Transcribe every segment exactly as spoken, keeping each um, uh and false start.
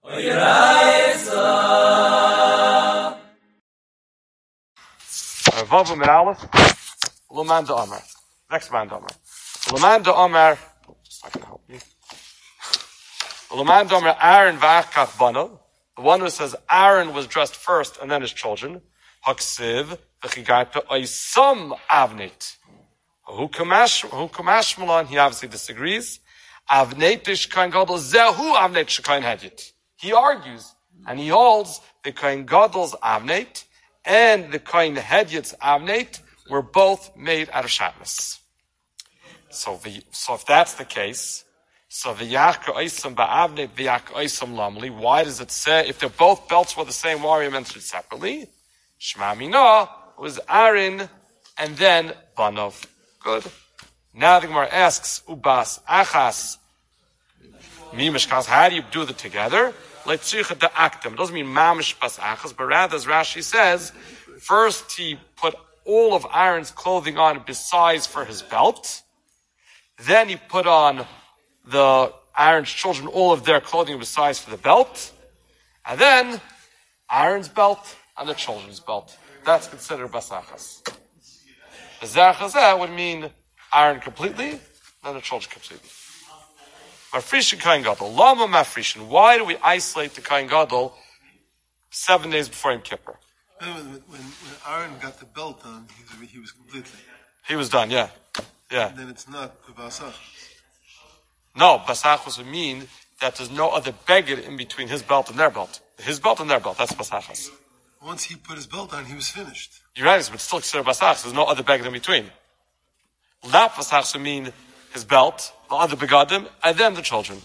Vavu mit Aleph, Luman de Omer. Next man de Omer. Luman de Omer, just I can help you. Luman de Omer, Aaron v'achkach bano. The one who says Aaron was dressed first and then his children. Haksiv v'chigarta oisam avneit. Who kamash, who kamash malan, he obviously disagrees. Avneit ishkain gadol zehu avneit shkain hedit. He argues, and he holds the kain gadol's avneit and the kain hedyet's avneit were both made out of shatnez. So the, so if that's the case, so the yachka oisam ba'avneit v'yachka oisam lamli, why does it say, if they're both belts were the same, why are we mentioned separately? Shema Mina was Aaron and then Banov. Good. Now the Gemara asks, Ubas Achas Mimishkas, how do you do it together? Leitzicha de Aktim. It doesn't mean Mamish Bas Achas, but rather, as Rashi says, first he put all of Aaron's clothing on besides for his belt. Then he put on the Aaron's children all of their clothing besides for the belt. And then Aaron's belt and the children's belt. That's considered Bas Achas. The Zerchazeh would mean Aaron completely, and the children completely. Mafrishin Kain Gadol. Lama Mafrishin. Why do we isolate the Kain Gadol seven days before Yom Kippur? When, when, when Aaron got the belt on, he was, he was completely. He was done, yeah. Yeah. And then it's not Bas Achas. No, Bas Achas would mean that there's no other beged in between his belt and their belt. His belt and their belt, that's Bas Achas. Once he put his belt on, he was finished. You're right, but still considered Bas Achas. There's no other beged in between. Not Bas Achas would mean his belt, the other begadim, and then the children.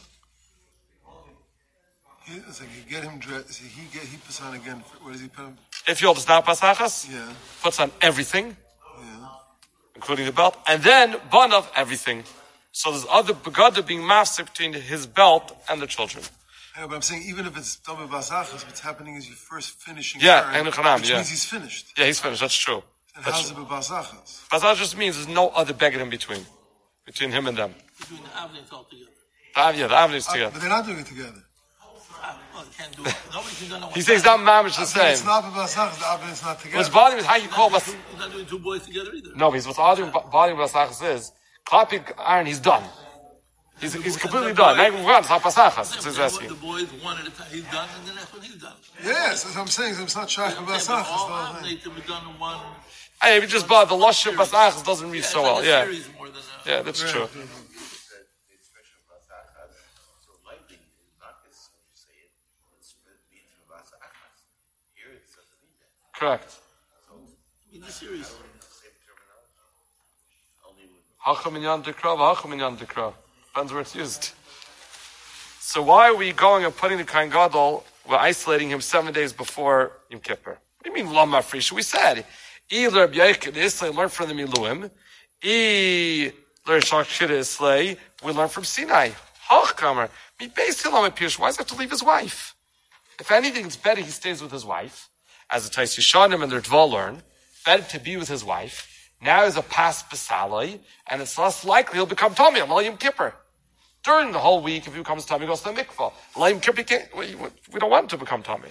He, it's like you get him dressed. He get he puts on again. Where does he put him? If you hold it's not Bas Achas, yeah, puts on everything, yeah, including the belt, and then bun of everything. So there's other begadim being master between his belt and the children. Yeah, but I'm saying even if it's double Bas Achas, what's happening is you're first finishing. Yeah, Aaron, and Chanam, which yeah. means he's finished. Yeah, he's finished. That's true. And That's how's true. it Bas Achas? Bas Achas just means there's no other beged in between, between him and them. Between the avenues all together. The av- yeah, the avenues Uh, together. but they're not doing it together. Ah, well, you can't do it. Nobody can do it. He says it's not mamish the It's same. not Bas Achas. The oven is not together. What's bothering me is how you call Bas. He's not doing two boys together either. No, because what's bothering bothering Bas Achas is clapping Aaron. He's done. He's he's completely done. Now you move on. It's not Bas Achas. It's exactly. The boys one at a time. He's done, and then that's when he's done. Yes, that's what I'm saying. It's not Shach Yeah, Bas but Achas. all the whole thing. avenues to be done in one. Hey, if you just bought the lush of Bas Achas doesn't read Yeah, so it's like well. a Yeah, series more than a- yeah, that's true. Correct. In the series. Hacham inyan dekra, hacham inyan dekra. Depends where it's used. So why are we going and putting the Kohen Gadol? We're isolating him seven days before Yom Kippur. What do you mean lama frish? We said either B'Yachid Islay learn from the Miluim, e learn Shachshir Islay we learn from Sinai. Hachkamer mi based lama pirush. Why does he have to leave his wife? If anything, it's better he stays with his wife, as the Tais Yishanim and their Dval learn. Better to be with his wife. Now he's a pas besalai, and it's less likely he'll become Tommy on Yom Kippur. During the whole week, if he becomes Tommy, he goes to the mikvah. Yom Kippur, can't, we, we don't want him to become Tommy.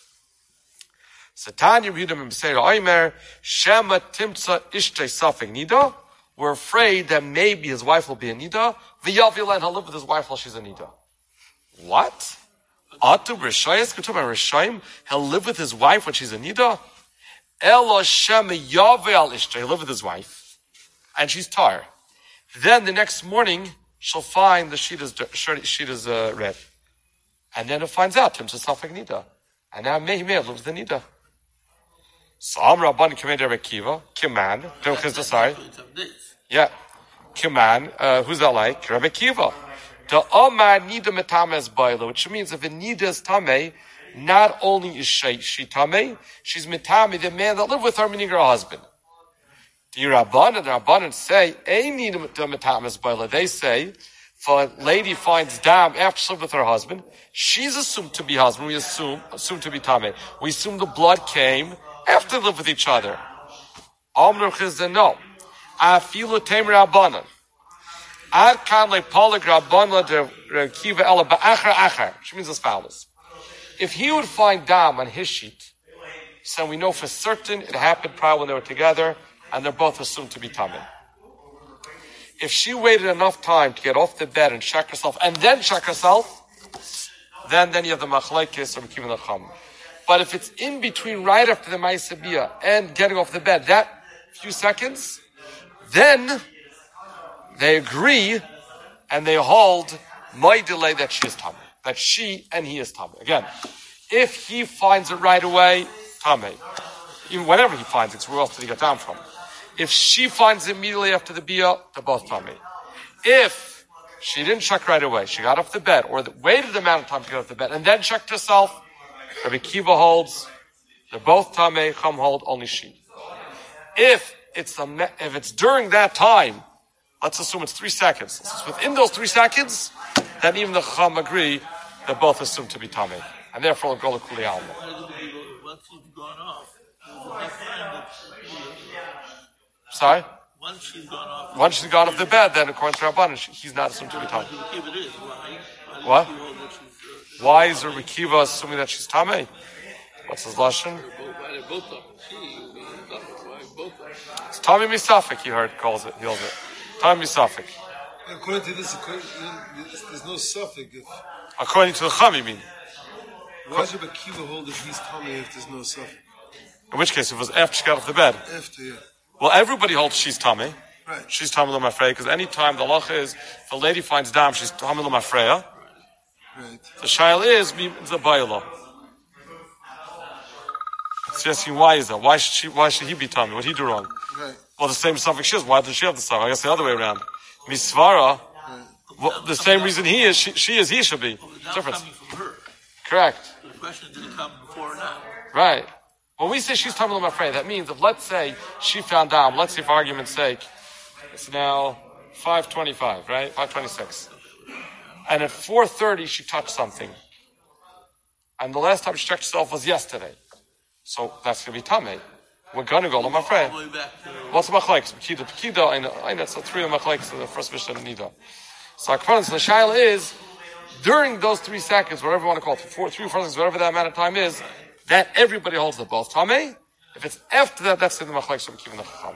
Satanya Yehudim and B'Seir Oimer Shema Timtza Ishtay Safek Nida. We're afraid that maybe his wife will be a Nida. V'Yavil and he'll live with his wife while she's a Nida. What? Atu Rishayas Ketubah Rishayim. He'll live with his wife when she's a Nida. Elo Shema Yavel Ishtay. He'll live with his wife, and she's tar. Then the next morning she'll find the sheet is sheet is uh, red, and then it finds out Timtza Safek Nida, and now may he may have lived with the Nida. So Am Rabban Kamei Rebbe Kiva, Kiman, don't sorry. Yeah. Kiman, uh, who's that like? Rebbe Kiva. The Amar Nida Metames Baila, which means if a Nida is Tameh, not only is she, she Tameh, she's Metame, the man that lived with her, meaning her husband. The Rabbanan, the Rabbanan say, Ein Nida Metames Baila. They say, if a lady finds dam after she lived with her husband, she's assumed to be husband. We assume, assumed to be Tameh. We assume the blood came after they lived with each other. Amr Chizda, no. Afilu Tamer Rabbanan. Ad kan le polyg Rabbanan de Kiva Ela ba'achar achar. Which means as follows. If he would find dam on his sheet, so we know for certain it happened probably when they were together, and they're both assumed to be tamei. If she waited enough time to get off the bed and check herself, and then check herself, then then you have the machlekes or Akiva and the Chum. But if it's in between, right after the Ma'aseh Bia and getting off the bed, that few seconds, then they agree and they hold my delay that she is tamei, that she and he is tamei. Again, if he finds it right away, tamei. Even whenever he finds it, so where else did he get down from? If she finds it immediately after the bia, they're both tamei. If she didn't check right away, she got off the bed, or the, waited the amount of time to get off the bed, and then checked herself, Rabbi Kiva holds, they're both tamei, Chum hold, only she. If it's a, if it's during that time, let's assume it's three seconds. It's within those three seconds, then even the Chum agree, they're both assumed to be tamei. And therefore, go to Kuli Alma. Once she's gone off, there's a big time that, Sorry? once she's gone off. Once she's gone off the bed, then according to Rabbanan, he's not assumed to be tamei. It is. Why? What? Why does she hold that she's, uh, Why is Rabbi Kiva assuming that she's tamei? What's his lashon? Why they're both up? She, why both up? It's tamei misafik. He heard calls it. He holds it. Tamei misafik. According to this, according, there's no suffix. If, According to the Chum, you mean? why should Rabbi Kiva hold that he's tamei if there's no suffix? In which case, if it was after she got off the bed. After, yeah. Well, everybody holds she's tamei. Right. She's tamei l'mafreya, because any time the halacha is, if a lady finds dam, she's tamei l'mafreya. Right. The shail is the bayla. It's asking why is that? Why should she? Why should he be tamei? What did he do wrong? Right. Well, the same suffix she is. Why does she have the suffix? I guess the other way around. Misvara. Right. Well, the same reason he is, she, she is, he should be. Well, now Difference. coming from her. Correct. So the question is, did it come before or not? Right. When we say she's tamei l'mafreya, that means if let's say she found dam, let's say for argument's sake, it's now five twenty-five, right? five twenty-six. And at four thirty she touched something. And the last time she checked herself was yesterday. So that's going to be tamei. We're going to go l'mafreya. All the way back to What's the machlekes? Pekida, Pekida, I know, I know, it's the three of machlekes in the first Mishnah and Nida. So our question, the shaila is, during those three seconds, whatever you want to call it, four, three, four seconds, whatever that amount of time is, that everybody holds the both tamei. If it's after that, that's the machlekes of Pekida and the Chacham.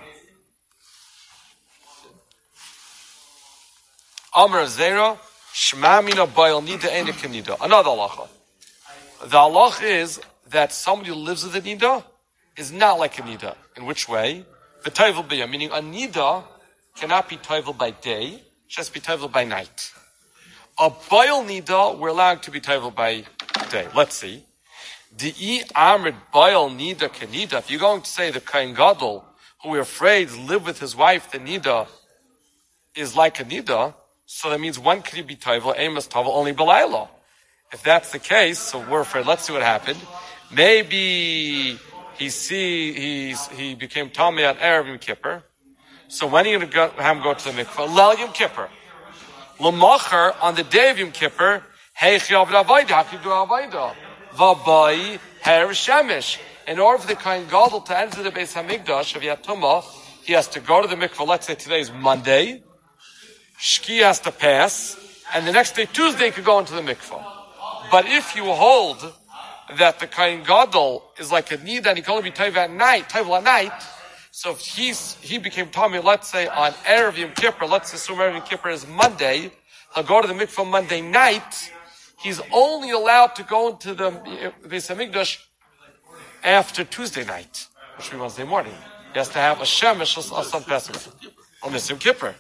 Amar Zera, Shema Mina Bayal Nida Eina Kenida. Another halacha. The halacha is that somebody who lives with a nida is not like a nida. In which way? The toivel b'yam, meaning a nida cannot be toivel by day, she has to be toivel by night. A bayal nida, we're allowed to be toivel by day. Let's see. Di'i amrid bayal nida kenida. If you're going to say the Kohen Gadol, who we're afraid live with his wife, the nida, is like a nida, so that means when can he be toivel? Amos toivel only b'layla. If that's the case, so we're afraid. Let's see what happened. Maybe he see he's he became tamei at Erev Yom Kippur. So when are you going to go, have him go to the mikvah? Lel Yom Kippur. L'macher on the day of Yom Kippur. Heichi aved avayda. How can you do avayda? V'abai her shemesh. In order for the Kohen Gadol to enter the Beis Hamikdash of Yatumah, he has to go to the mikvah. Let's say today is Monday. Shki has to pass, and the next day Tuesday he could go into the mikvah. But if you hold that the Kohen Gadol is like a nida and he can only be taiva at night, taiva at night, so if he's, he became tamei, let's say on Erev Yom Kippur, let's assume Erev Yom Kippur is Monday, he'll go to the mikvah Monday night, he's only allowed to go into the Beis Hamikdash after Tuesday night, which will be Wednesday morning. He has to have a shemesh or some Pesach on this Yom Kippur.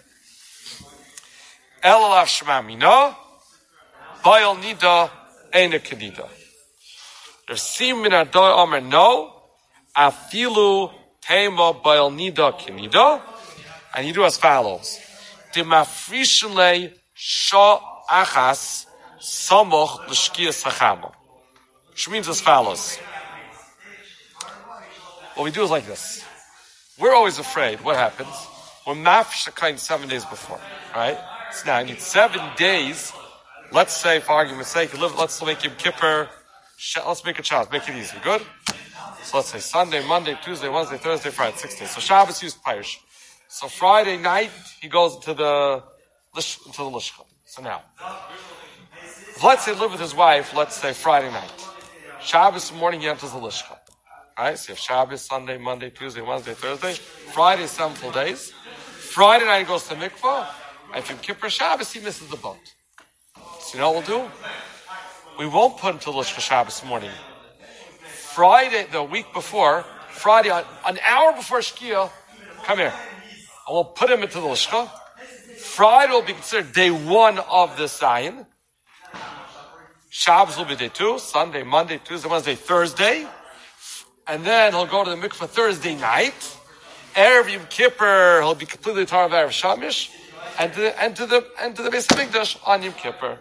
Elalav Shema Mina, Bayal Nida, Eina Kenida. There's Sim Min Adai Amar no, Afilu Tema Bayal Nida Kenida, and you do as follows. Dimafrishle Sha Achas Samoch L'Shkia Sachama. Which means as follows. What we do is like this. We're always afraid. What happens? We're mafresh a kind seven days before, right? So now I need seven days. Let's say, for argument's sake, let's make Yom Kippur. Let's make a challenge. Make it easy. Good? So let's say Sunday, Monday, Tuesday, Wednesday, Thursday, Friday, six days. So Shabbos used Parish. So Friday night, he goes to the to the Lishcha. So now, let's say live with his wife, let's say Friday night. Shabbos morning he enters the Lishka. Right? So you have Shabbos, Sunday, Monday, Tuesday, Wednesday, Thursday. Friday, seven full days. Friday night he goes to mikvah. And if Kippur Shabbos, he misses the boat. So you know what we'll do? We won't put him to Lishka Shabbos morning. Friday, the week before, Friday, an hour before Shkia, come here. And we'll put him into the Lishka. Friday will be considered day one of the Zion. Shabbos will be day two. Sunday, Monday, Tuesday, Wednesday, Thursday. And then he'll go to the mikvah Thursday night. Erev Yom Kippur, he'll be completely tar of Erev Shamish. And to the, and to the, and to the Beis HaMikdash on Yom Kippur.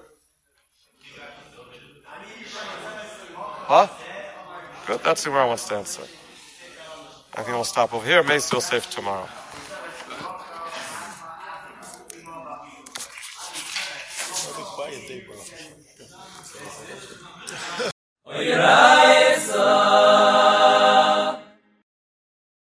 Huh? Good, that's where I want to answer. I think we'll stop over here. Maybe we'll save tomorrow. Quiet day, bro.